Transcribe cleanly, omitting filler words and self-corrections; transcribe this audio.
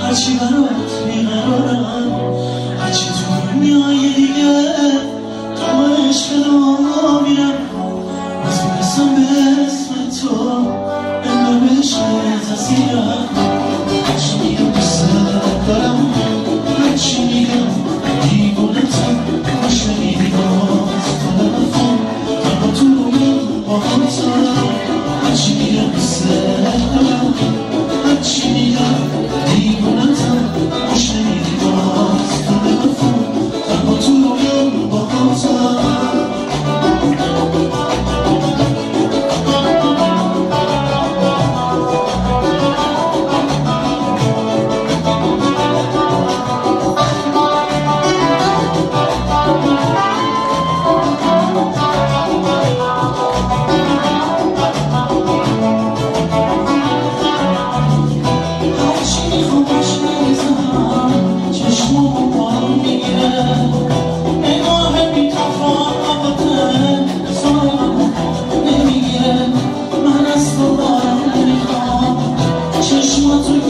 هرچی برات بیقرارم، هرچی تو دنیای دیگه تو عشق رو میرم، باز میرسم به اسم تو انگار به عشقت اسیرم. هرچی میگم دوست دارم، هرچی میگم دیوونتم، خوش نمیدی باز تلفن تنها تو رویم با همتم. هرچی میگم دوست دارم، هرچی میگم دیوونتم، خوش نمیدی باز تلفن تنها تو رویم با همتم. What